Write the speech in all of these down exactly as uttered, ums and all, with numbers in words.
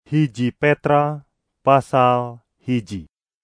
Hiji Petra pasal hiji.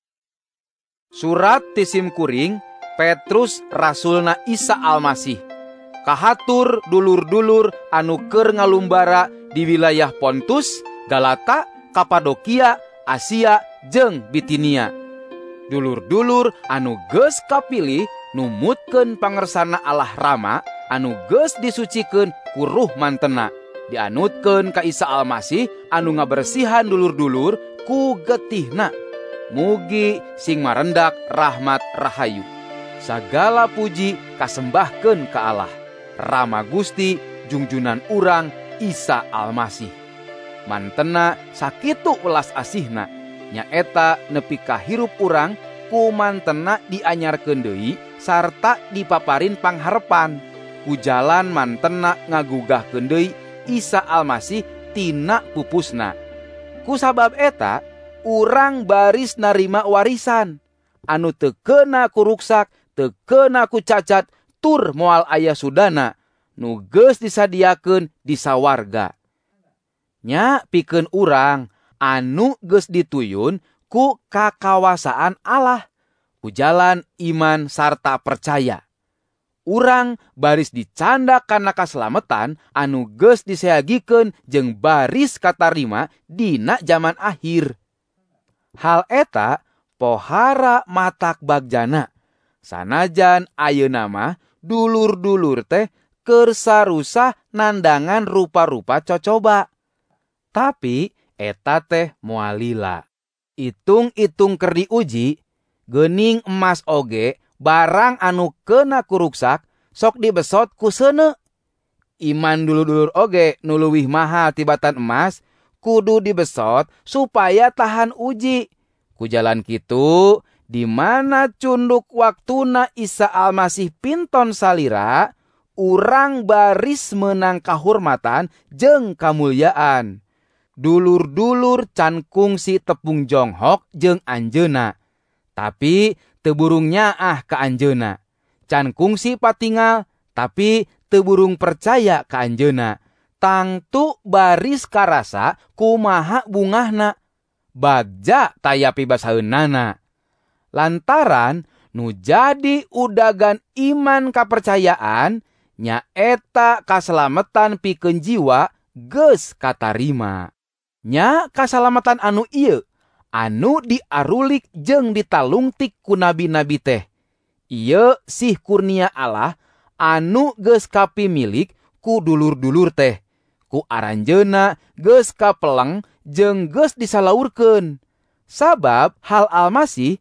Surat ti simkuring Petrus rasulna Isa Almasih. Kahatur dulur-dulur anu keur ngalumbara di wilayah Pontus, Galata, Kapadokia, Asia, jeung Bitinia. Dulur-dulur anu geus kapilih numutkeun pangersana Allah Rama anu geus disucikeun ku Ruh Mantena, dianutkeun ka Isa Almasih anu ngabersihan dulur-dulur ku getihna. Mugi sing marendak rahmat rahayu. Sagala puji kasembahkeun ka Allah, Rama Gusti jungjunan urang Isa Almasih. Mantena sakitu welas asihna, nyaeta nepi ka hirup urang ku mantena dianyarkeun deui sarta dipaparin pangharepan. Ku jalan mantena ngagugahkeun deui Isa Almasih tina pupusna. Ku sabab eta urang baris narima warisan anu teu keuna ku ruksak, teu keuna ku cacat, tur moal aya sudana nu geus disadiakeun di sawarga. Nya pikeun urang anu geus dituyun ku kakawasaan Allah ku jalan iman sarta percaya. Urang baris dicanda kana kaselametan anu geus diseagikeun jeung baris katarima dina zaman akhir. Hal eta pohara matak bagjana. Sanajan ayeuna mah dulur-dulur teh keur sarusah nandangan rupa-rupa cocoba. Tapi eta teh moal lila. Itung-itung keur diuji, geuning emas oge barang anu keuna ku ruksak sok dibesot ku seuneu. Iman dulur-dulur oge nu leuwih mahal tibatan emas kudu dibesot supaya tahan uji. Ku jalan kitu, di mana cunduk waktuna Isa Almasih pinton salira, urang baris meunang kahormatan jeung kamulyaan. Dulur-dulur can kungsi tepung jonghok jeung anjeunna, tapi teu burung nyaah ka anjeunna. Can kungsi patingal, tapi teu burung percaya ka anjeunna. Tangtu baris karasa kumaha bungahna. Bagja tayapi basaheunana. Lantaran nu jadi udagan iman kapercayaan nyaeta kasalametan pikeun jiwa geus katarima. Nya kasalametan anu ieu anu diarulik jeung ditalungtik ku nabi-nabi teh. Ieu sih kurnia Allah anu geus kapimilik ku dulur-dulur teh. Ku aranjeunna geus kapeleng jeung geus disalaurkeun. Sabab hal Almasih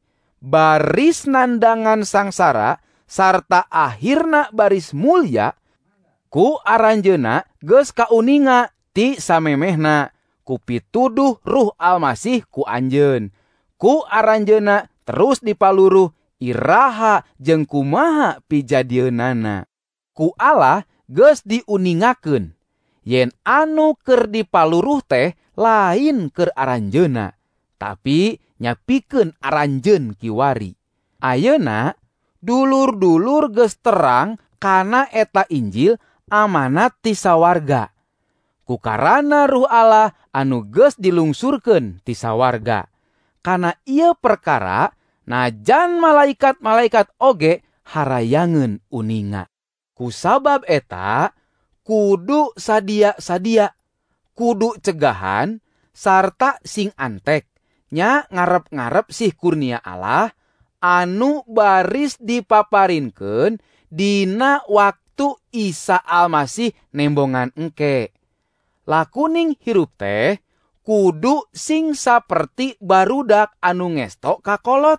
baris nandangan sangsara sarta akhirna baris mulya, ku aranjeunna geus kauninga ti samemehna ku pituduh Ruh Almasih ku anjeun. Ku aranjeunna terus dipaluruh iraha jeung kumaha pijadieunana. Ku Allah geus diuningakeun yen anu keur dipaluruh teh lain keur aranjeunna, tapi nyapikeun aranjeun kiwari. Ayeuna dulur-dulur geus terang kana eta Injil amanat ti sawarga. Kukarana Ruh Allah anu geus dilungsurkeun ti sawarga. Kana ieu perkara najan malaikat-malaikat oge harayangeun uninga. Kusabab eta kudu sadia-sadia, kudu cegahan, sarta sing antek, nya ngarep-ngarep sih kurnia Allah, anu baris dipaparinkeun dina waktu Isa Almasih nembongan engke. Lakuning hirup teh, kudu sing saperti barudak anu ngesto kakolot.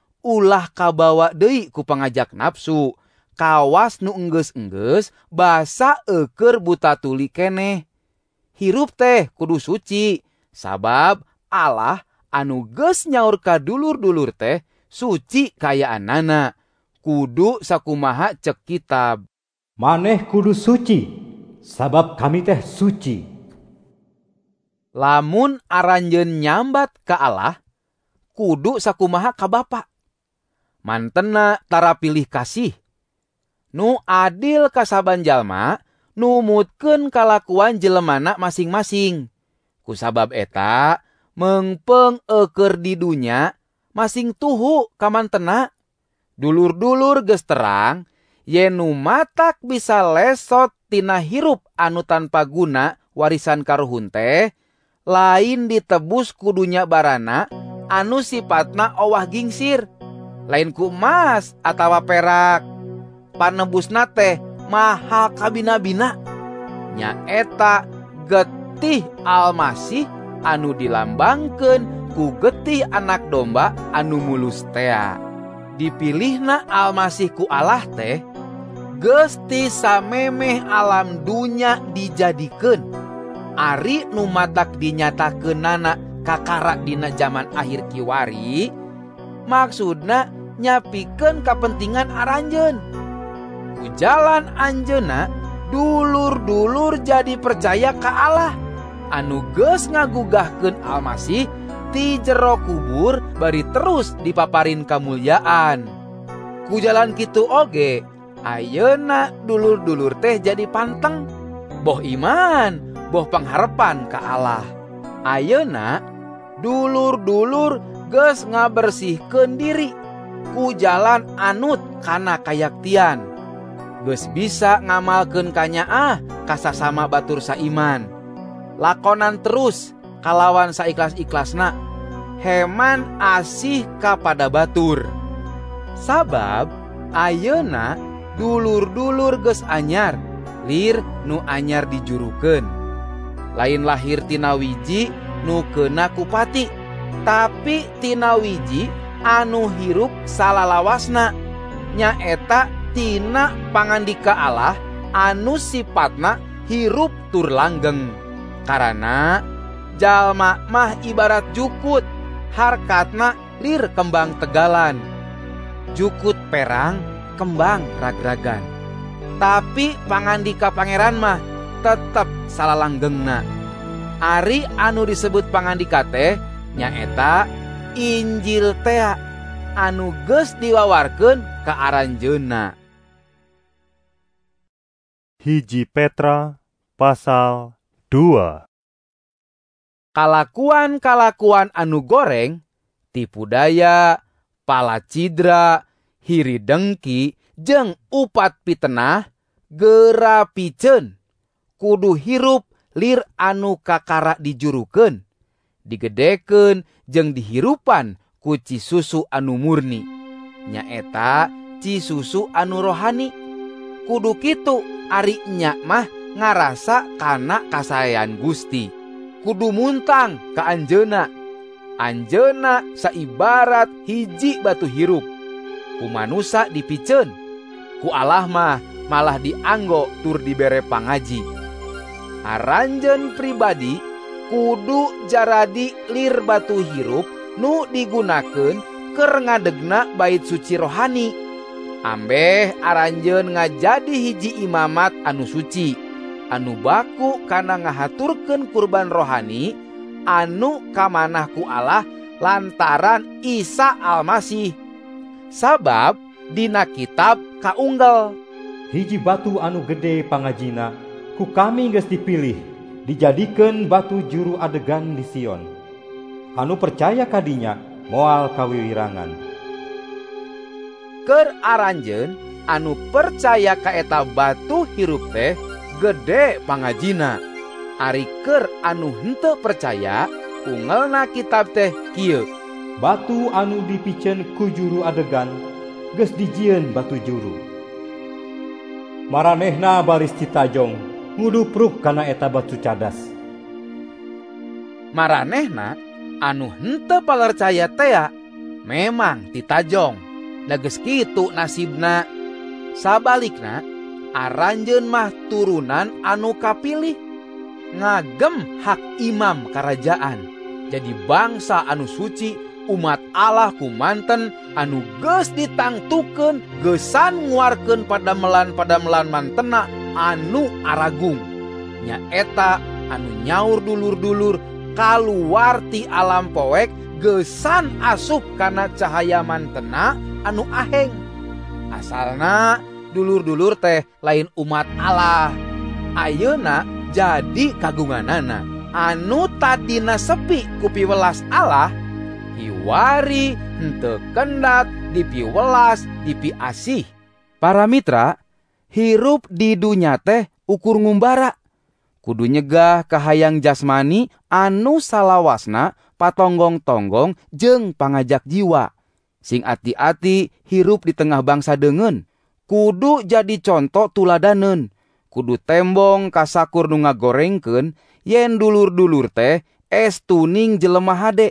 Ulah kabawa deui ku pangajak nafsu, kawas nu enggeus-enggeus basa eukeur buta tuli keneh. Hirup teh kudu suci, sabab Allah anu geus nyaur ka dulur-dulur teh suci kayaanana. Kudu sakumaha cek kitab. Maneh kudu suci, sabab kami teh suci. Lamun aranjeun nyambat ka Allah, kudu sakumaha ka Bapa. Mantena tara pilih kasih. Nu adil ka saban jalma numutkeun kalakuan jelemana masing-masing. Kusabab eta mengpeng eker di dunya masing tuhu kamantena. Dulur-dulur geus terang yen nu matak bisa lesot tina hirup anu tanpa guna warisan karuhun teh lain ditebus kudunya barana anu sipatna owah gingsir, lain ku emas atawa perak. Panebusna teh mahal kabina-bina, nyaeta getih Almasih anu dilambangkeun ku getih anak domba anu mulus tea. Dipilihna Almasih ku Allah teh geus ti samemeh alam dunya dijadikeun, ari nu matak dinyatakeunana kakara dina zaman akhir kiwari, maksudna nyapikeun kapentingan aranjeun. Ku jalan anjeunna dulur-dulur jadi percaya ka Allah anu geus ngagugahkeun Almasih ti jero kubur bari terus dipaparin kamulyaan. Ku jalan kitu oge ayeuna dulur-dulur teh jadi panteng, boh iman, boh pangharepan ka Allah. Ayeuna dulur-dulur geus ngabersihkeun diri ku jalan anut kana kayaktian, geus bisa ngamalkeun kanyaah kasasama batur saiman, lakonan terus kalawan saikhlas-ikhlasna, heman asih kapada batur. Sabab ayeuna dulur-dulur geus anyar, lir nu anyar dijurukeun. Lain lahir tina wiji nu keuna kupati, tapi tina wiji anu hirup salalawasna, nyaeta tina pangandika Allah anu sipatna hirup tur langgeng. Karana jalma mah ibarat jukut, harkatna lir kembang tegalan. Jukut perang, kembang rag-ragan. Tapi pangandika pangeran mah tetep salalanggengna. Ari anu disebut pangandika teh nyaeta Injil tea anu geus diwawarkeun ka aranjeunna. Hiji Petra pasal dua. Kalakuan-kalakuan anu goreng, tipu daya, palacidra, hiri dengki, jeung upat pitenah, gerapikeun, kudu hirup lir anu kakara dijurukeun, digedekeun jeung dihirupan ku cisusu anu murni, nyaeta cisusu anu rohani. Kudu kitu ari nya mah ngarasa kana kasayan Gusti. Kudu muntang ka anjeunna. Anjeunna saibarat hiji batu hirup. Ku manusa dipiceun, ku Allah mah malah dianggo tur dibere pangaji. Aranjeun pribadi kudu jaradi lir batu hirup nu digunakeun keur ngadegna bait suci rohani. Ambeh aranjeun ngajadi hiji imamat anu suci, anu baku kana ngahaturkeun kurban rohani anu kamanah ku Allah lantaran Isa Almasih. Sabab dina kitab kaunggal, hiji batu anu gede pangajina ku kami geus dipilih dijadikeun batu juru adegan di Sion. Anu percaya kadinya moal kawiwirangan. Keur aranjeun anu percaya ka eta batu hirup teh gede pangajina. Ari keur anu henteu percaya, ungelna kitab teh kieu, batu anu dipiceun ku juru adegan geus dijieun batu juru. Maranehna baris citajong ngudupruk kana eta batu cadas. Maranehna anu henteu palercaya tea memang titajong, da geus kitu nasibna. Sabalikna aranjeun mah turunan anu kapilih, ngagem hak imam karajaan, jadi bangsa anu suci, umat Allah kumanten anu geus ditangtukeun geusan nguarkeun padamelan-padamelan mantena anu aragung, nyaeta anu nyaur dulur-dulur kaluar ti alam poek geusan asup kana cahaya mantena anu aheng. Asalna dulur-dulur teh lain umat Allah, ayeuna jadi kagunganana. anu tadina sepi ku piwelas Allah, hiwari henteu kendat di piwelas di pi asih. Para mitra, hirup di dunya teh ukur ngumbara. Kudu nyegah kahayang jasmani anu salawasna patonggong-tonggong jeung pangajak jiwa. Sing ati-ati hirup di tengah bangsa deungeun. Kudu jadi contoh tuladaneun. Kudu tembong kasakur nu ngagorengkeun yen dulur-dulur teh estuning jelema hade,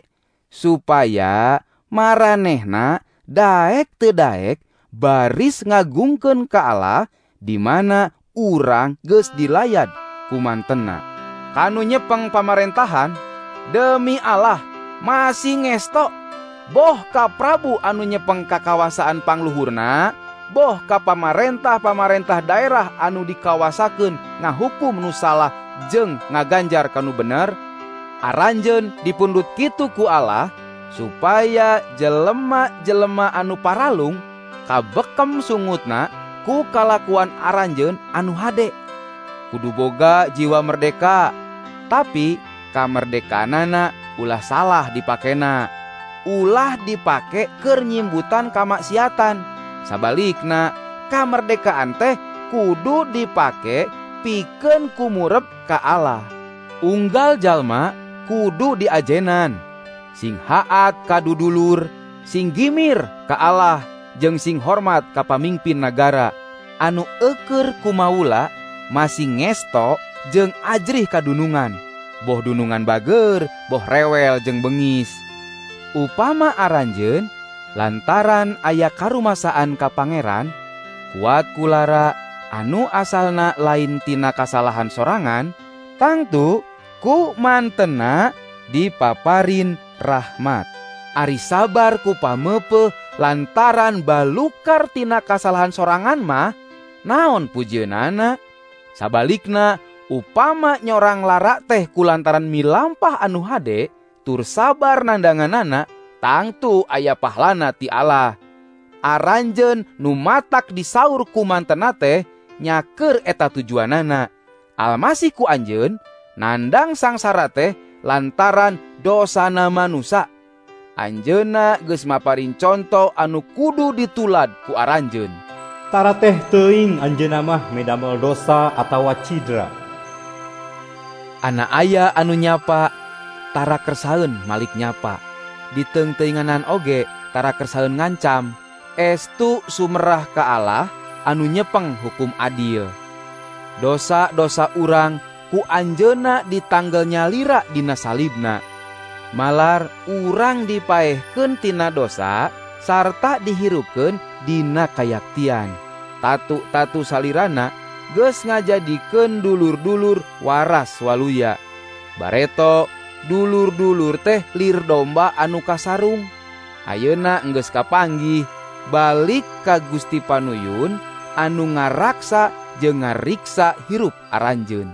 supaya maranehna daek teu daek baris ngagungkeun ka Allah di mana urang geus dilayad kumantenna. Kanu nyepeng pamarentahan, demi Allah masih ngesto. Boh ka Prabu anu nyepeng kakawasaan pangluhurna, boh ka pamarentah-pamarentah daerah anu dikawasakeun ngahukum nu salah jeung ngaganjar kanu bener, aranjeun dipundut kitu ku Allah supaya jelema-jelema anu paralung kabekem sungutna ku kalakuan aranjeun anu hade. Kudu boga jiwa merdeka, tapi kamerdekanana ulah salah dipakena, ulah dipake keur nyimbutan kamaksiatan. Sabalikna, kamerdekaan teh kudu dipake pikeun kumurep ka Allah. Unggal jalma kudu diajenan, sing haat ka dudulur, sing gimir ka Allah, jeung sing hormat ka pamimpin nagara. Anu eukeur kumaula masih ngesto jeung ajrih kadunungan, boh dunungan bager, boh rewel jeung bengis. Upama aranjeun lantaran aya karumasaan ka pangeran, kuat kulara anu asalna lain tina kasalahan sorangan, tangtu ku mantena dipaparin rahmat. Ari sabar ku pameupeung lantaran balukar tina kasalahan sorangan mah, naon pujieunana? Sabalikna, upama nyorang lara teh kulantaran milampah anu hade, tur sabar nandanganana, tangtu aya pahlana ti Allah. Aranjeun nu matak disaur ku mantena teh nyakeur eta tujuanana. Almasih ku anjeun nandang sangsara teh lantaran dosana manusa. Anjeunna geus maparin conto anu kudu ditulad ku aranjeun. Tara teh teuing anjeunna mah medamel dosa atawa cidra. Ana aya anu nyapa, tara kersaeun malik nyapa. Di teung-teunganan oge tara kersaeun ngancam. Estu sumerah ka Allah anu nyepeng hukum adil. Dosa-dosa urang ku anjeunna ditanggal nyalira dina salibna. Malar urang dipaehkeun tina dosa sarta dihirupkeun dina kayaktian. Tatu-tatu salirana geus ngajadikeun dulur-dulur waras waluya. Bareto dulur-dulur teh lir domba anu kasarung. Ayeuna enggeus kapanggih balik ka Gusti Panuyun anu ngaraksa jeung ngariksa hirup aranjeun.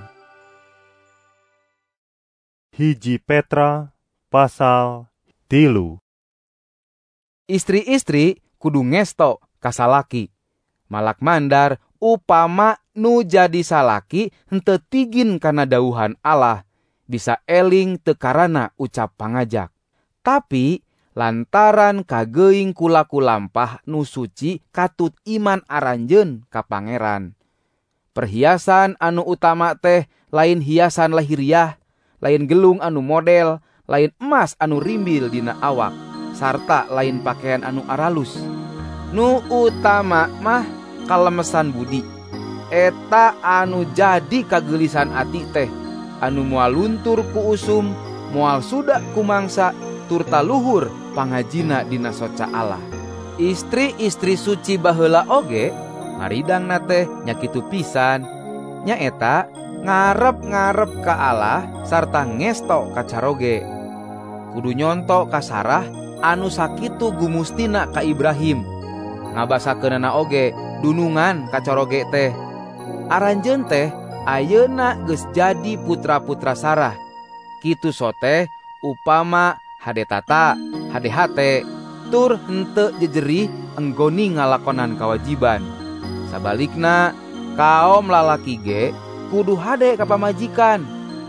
Hiji Petra pasal tilu. Istri-istri kudu ngesto ka salaki. Malak mandar upama nu jadi salaki henteu tigin kana dauhan Allah, bisa eling teu karana ucap pangajak. Tapi lantaran kageuing kulaku lampah nu suci katut iman aranjeun ka pangeran. Perhiasan anu utama teh lain hiasan lahiriah, lain gelung anu model, lain emas anu rimbil dina awak, sarta lain pakaian anu aralus. Nu utama mah kalemesan budi. Eta anu jadi kagelisan ati teh, anu moal luntur ku usum, moal suda ku mangsa, turta luhur pangajina dina soca Allah. Istri-istri suci baheula oge ngaridangna teh nya kitu pisan, nyaeta ngarep-ngarep ka Allah sarta ngesto ka caroge. Kudu nyonto ka Sarah anu sakitu gumustina ka Ibrahim. Ngabasakeunana oge dunungan ka caroge teh. Aranjeun teh ayeuna geus jadi putra-putra Sarah. Kitu soteh upama hade tata, hade hate, tur henteu jejerih enggoni ngalakonan kawajiban. Sabalikna, kaom lalaki ge kudu hade ka pamajikan,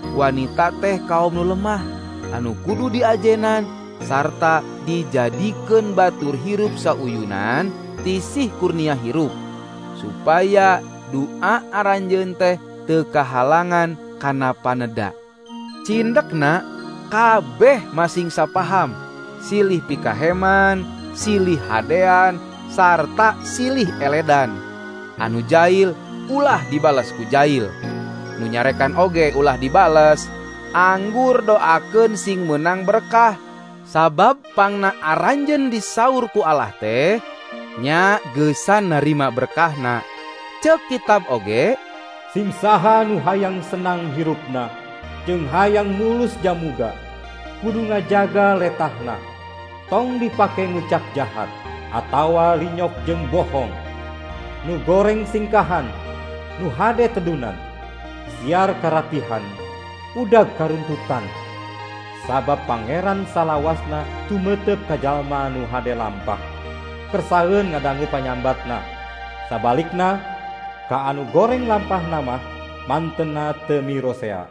wanita teh kaum nu lemah anu kudu diajenan sarta dijadikeun batur hirup sauyunan tisih kurnia hirup supaya doa aranjeun teh teu kahalangan kana paneda. Cindekna kabeh masing sapaham, silih pikaheman, silih hadean, sarta silih eledan. Anu jail ulah dibales ku jail, nu nyarekan oge ulah dibales. Anggur doakeun sing menang berkah, sabab pangna aranjeun disaur ku Allah teh nya geusan narima berkahna. Ceuk kitab oge, sing saha nu hayang senang hirupna jeung hayang mulus jamuga kudu ngajaga letahna, tong dipake ngucap jahat atawa linyok jeung bohong, nu goreng singkahan, nu hade tedunan, siar karapihan, udag karuntutan. Sabab pangeran salawasna tumetep ka jalma nu hade lampah, kersaeun ngadangu panyambatna. Sabalikna ka anu goreng lampahna mah mantena teu mirosea.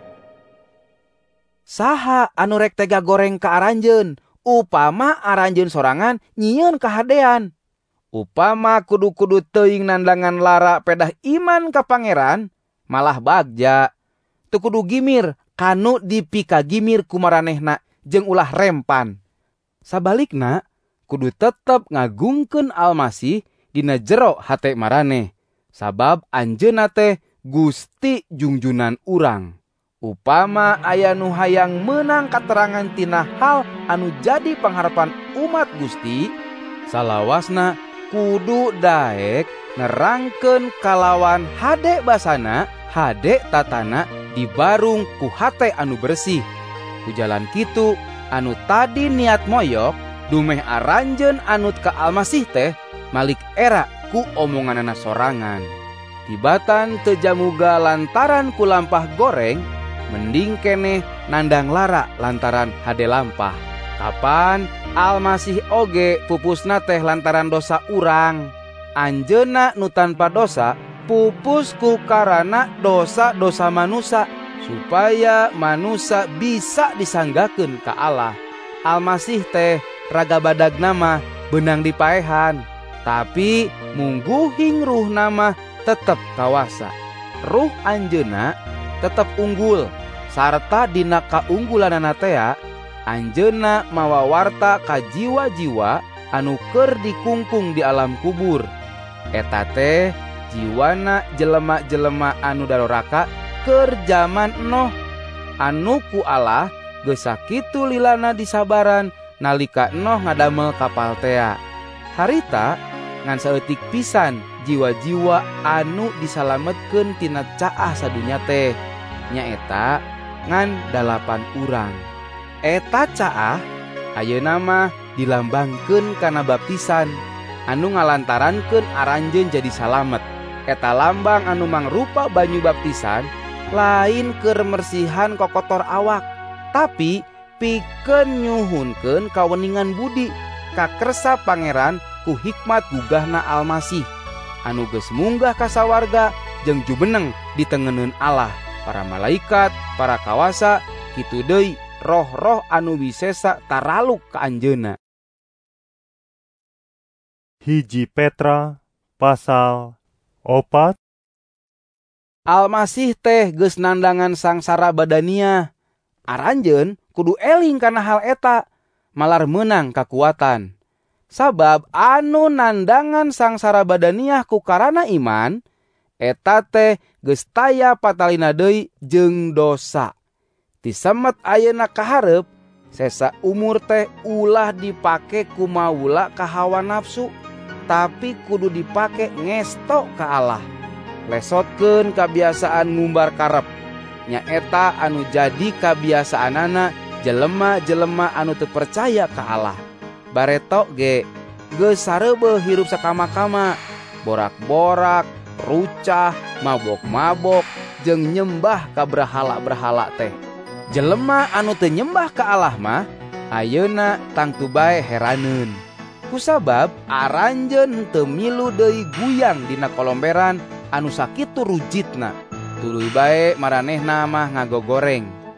Saha anu rek tega goreng ka aranjeun, upama aranjeun sorangan nyieun kahadean. Upama kudu-kudu teuing nandangan lara pedah iman ka pangeran, malah bagja. Teu kudu gimir kanu dipika gimir ku maranehna jeung ulah rempan. Sabalikna kudu tetep ngagungkeun Almasih dina jero hate maraneh, sabab anjeunna teh Gusti jungjunan urang. Upama aya nu hayang meunang katerangan tina hal anu jadi pangharapan umat Gusti, salawasna kudu daek nerangkeun kalawan hade basana, hade tatana dibarung ku hate anu bersih. Ku jalan kitu anu tadi niat moyok dumeh aranjeun anut ka Almasih teh malik era ku omonganana sorangan. Tibatan teu jamuga lantaran ku lampah goreng, mending keneh nandang lara lantaran hade lampah. Kapan Almasih oge pupusna teh lantaran dosa urang. Anjeunna nu tanpa dosa pupus ku karana dosa-dosa manusia, supaya manusia bisa disanggakeun ka Allah. Almasih teh raga badag nama benang dipaehan, tapi mungguhing ruh nama tetep kawasa. Ruh anjeunna tetep unggul, sarta dina kaunggulanana tea anjeunna mawawarta ka jiwa-jiwa anu keur dikungkung di alam kubur. Eta teh jiwana jelema-jelema anu daroraka keur jaman Nuh, anu ku Allah geus sakitu lilana disabaran nalika Nuh ngadamel kapal tea. Harita ngan saeutik pisan jiwa-jiwa anu disalametkeun tina caah sadunya teh, nyaeta ngan dalapan urang. Eta caah ayeuna mah dilambangkeun kana baptisan anu ngalantarankeun aranjeun jadi salamet. Eta lambang anu mangrupa banyu baptisan lain keur mersihan kokotor awak, tapi pikeun nyuhunkeun kaweningan budi kakersa pangeran ku hikmat gugahna Almasih anu geus munggah ka sawarga jeung jumeneng ditengeneun Allah, para malaikat, para kawasa, kitu deui roh-roh anu wisesa taraluk ka anjeunna. Hiji Petra pasal opat. Almasih teh geus nandangan sangsara badania. Aranjeun kudu eling kana hal eta, malar meunang kakuatan. Sabab anu nandangan sangsara badaniah ku karana iman, eta teh geus taya patalina deui jeung dosa. Tisemet ayeuna kaharep, sesa umur teh ulah dipake ku maula ka hawa nafsu, tapi kudu dipake ngesto ka Allah. Lesotkeun kabiasaan ngumbar karep, nyaeta anu jadi kabiasaanana jelema-jelema anu teu percaya ka Allah. Bareto ge geus sareubeuh hirup sakama-kama, borak-borak, rucah, mabok-mabok, jeung nyembah ka berhala-berhala teh. Jelema anu teu nyembah ka Allah mah ayeuna tangtu bae heraneun. Kusabab aranjeun henteu milu deui guyang dina kolomberan anu sakitu rujitna. Tuluy bae maranehna mah ngagogoreng.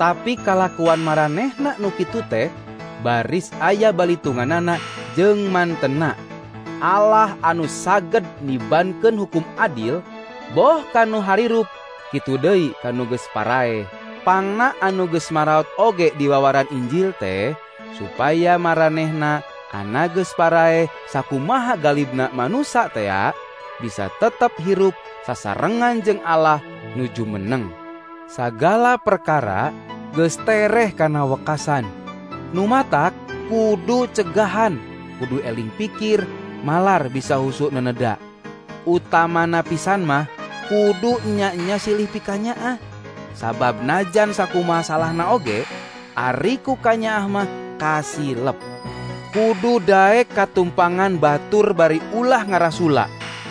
Tapi kalakuan maranehna nu kitu teh baris aya balitunganana jeung mantena. Allah anu saged nibankeun hukum adil boh kanu harirup, kitu deui kanu geus parae. Pangna anu geus maraot oge di wawaran Injil teh supaya maranehna ana geus parae sakumaha galibna manusa teh bisa tetep hirup sasarengan jeung Allah nuju meneng. Sagala perkara geus tereh kana wekasan. Nu matak kudu cegahan, kudu eling pikir, malar bisa husuk neneda. Utamana pisan mah kudu nya-nya silih pikanya ah. Sabab najan sakumaha salahna oge, ari ku kanyaah mah kasilep. Kudu daek katumpangan batur bari ulah ngarasula.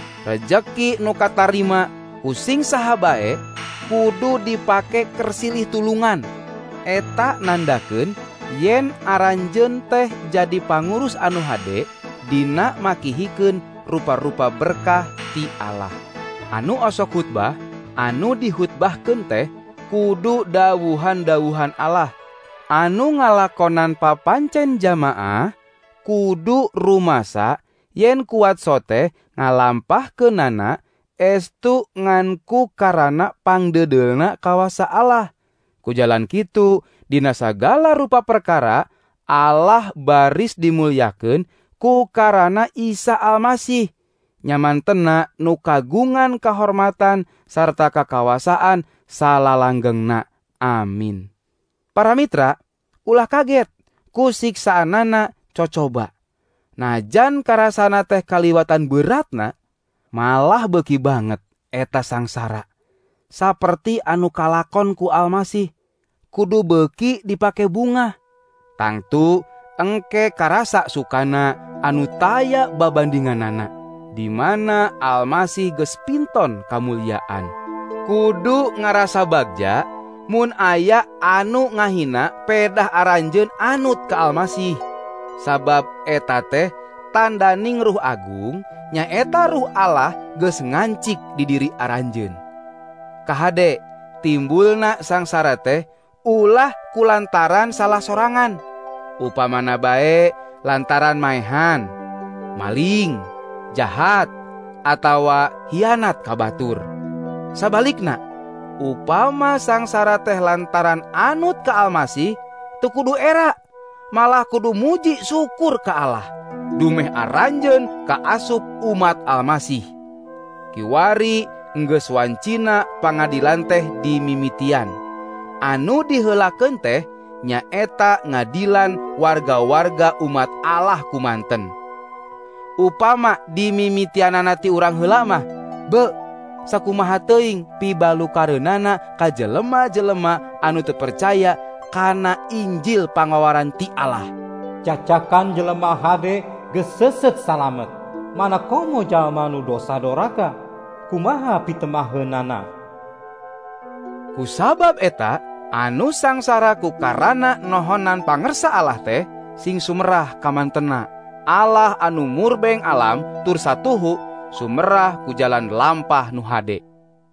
Rejeki nu katarima pusing saha bae kudu dipake kersilih tulungan. Eta nandakeun yen aranjeun teh jadi pangurus anu hade dina makihikeun rupa-rupa berkah ti Allah. Anu osok khutbah, anu dihutbahkeun teh kudu dawuhan-dawuhan Allah. Anu ngalakonan papancen jamaah kudu rumasa yen kuat sote ngalampahkeunana estu nganku karana pangdedelna kawasa Allah. Ku jalan kitu dina sagala rupa perkara Allah baris dimulyakeun ku karana Isa Almasih. Nyamantena nu kagungan kahormatan sarta kakawasaan salalanggengna. Amin. Para mitra, ulah kaget ku siksaanana cocoba. Najan karasana teh kaliwatan beratna, malah beuki banget eta sangsara. Saperti anu kalakon ku Almasih, kudu beuki dipake bunga. Tangtu engke karasa sukana anu taya babandinganana, di mana Almasih geus pinton kamulyaan. Kudu ngarasa bagja mun aya anu ngahina pedah aranjeun anut ka Almasih. Sabab eta teh tandaning Ruh Agung nyaeta Ruh Allah geus ngancik di diri aranjeun. Kahade timbulna sangsara teh ulah kulantaran salah sorangan. Upamana bae lantaran maehan, maling, jahat, atawa hianat ka batur. Sabalikna, upama sangsara teh lantaran anut ka Almasih, teu kudu era, malah kudu muji syukur ka Allah. Dumeh aranjeun ka asup umat Almasih. Kiwari enggeus wancina pangadilan teh di mimitian. Anu diheulakeun teh nyaeta ngadilan warga-warga umat Allah kumanten. Upama di mimitianana ti urang heula mah, be sakumaha teuing pibalukareunana ka jelema-jelema anu teu percaya kana Injil pangawaran ti Allah. Cacakan jelema hade geus seuseut salamet. Mana komo jalma nu dosa doraka? Kumaha pitemaheunana? Kusabab eta anu sangsara ku karana nohonan pangersa Allah teh sing sumerah kamantena. Allah anu murbeng alam tur satuhu sumerah ku jalan lampah nu hade.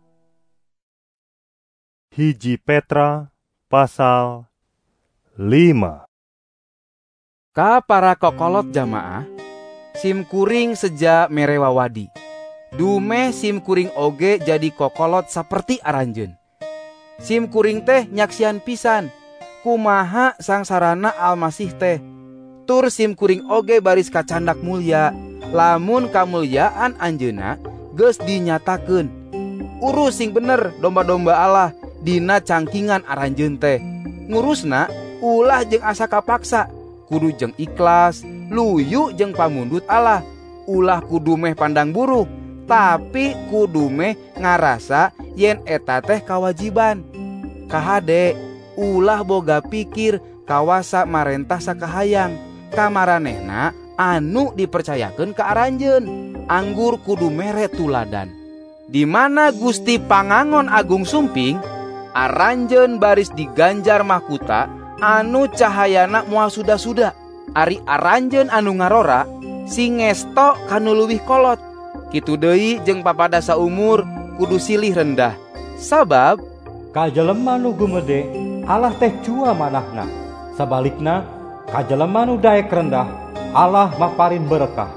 Hiji Petra pasal lima. Ka para kokolot jamaah, sim kuring seja merewawadi. Dumeh sim kuring oge jadi kokolot saperti aranjeun. Sim kuring teh nyaksian pisan kumaha sangsarana Almasih teh. Tur sim kuring oge baris kacandak mulya, lamun kamulyaan anjeunna geus dinyatakeun. Urus sing bener domba-domba Allah dina cangkingan aranjeun teh. Ngurusna ulah jeung asa kapaksa, kudu jeung ikhlas, luyu jeung pamundut Allah. Ulah kudu meh pandang buruh, tapi kudu meh ngarasa yen eta teh kawajiban. Kahade ulah boga pikir kawasa marentah sakahayang. Kamaranehna anu dipercayakeun ka aranjeun, anggur kudu mere tuladan. Di mana Gusti Pangangon Agung sumping, aranjeun baris diganjar mahkuta anu cahayana moal suda-suda. Ari aranjeun anu ngarora sing ngesto kanu leuwih kolot. Kitu deui jeung papada saumur kudu silih rendah. Sabab ka jelema nu gumede Allah teh cua manahna. Sabalikna, kajelema nu daek rendah, Allah maparin berkah.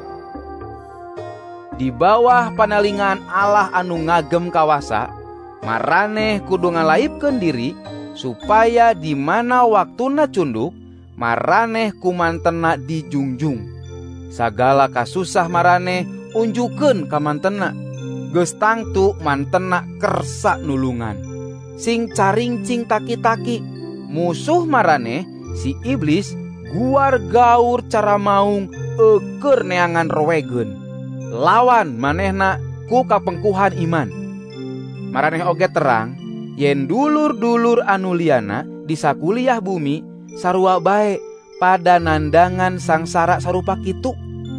Di bawah panalingan Allah anu ngagem kawasa, maraneh kudu ngalaipkeun diri supaya di mana waktuna cunduk, maraneh kumantenna dijungjung. Sagala kasusah maraneh unjukeun ka mantenna. Geus tangtu mantenna kersa nulungan. Sing caringcing taki-taki, musuh maraneh si iblis guar gaur cara maung eukeur neangan rowegeun. Lawan manehna ku kapengkuhan iman. Maraneh oge terang yen dulur-dulur anu liana di sakuliah bumi sarua bae pada nandangan sangsara sarupa kitu.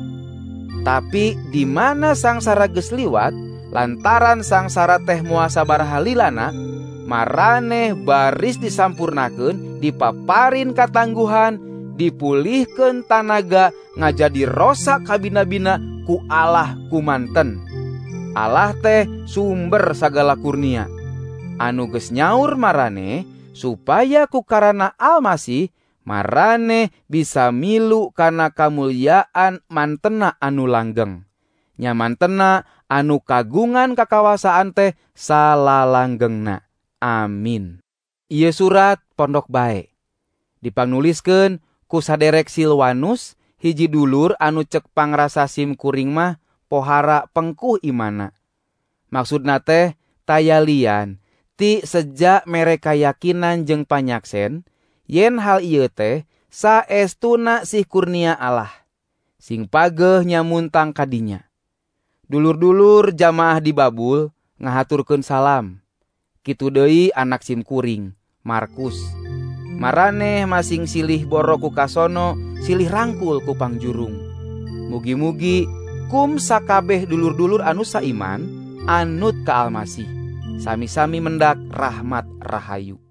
Tapi di mana sangsara geus liwat lantaran sangsara teh moal sabaraha lilana, maraneh baris disampurnakeun, dipaparin katangguhan, dipulihkeun tanaga, ngajadi rosa kabina-bina ku Allah kumanten. Allah teh sumber sagala kurnia. Anu geus nyaur maraneh supaya ku karana Almasih maraneh bisa milu kana kamulyaan mantena anu langgeng. Nya mantena anu kagungan kakawasaan teh salalanggengna. Amin. Ieu surat pondok bae dipangnuliskeun ku saderek Silwanus, hiji dulur anu cek pangrasa sim kuring mah pohara pengkuh imana. Maksudna teh tayalian ti sejak mereka yakinan jeung panyaksen yen hal ieu teh saestuna sih kurnia Allah sing pageuh nyamuntang kadinya. Dulur-dulur jamaah di Babul ngahaturkeun salam. Kitu deui anak sim kuring, Markus. Maraneh masing silih boro ku kasono, silih rangkul ku pangjurung. Mugi-mugi kum sakabeh dulur-dulur anu saiman anut ka Almasih. Sami-sami mendak rahmat rahayu.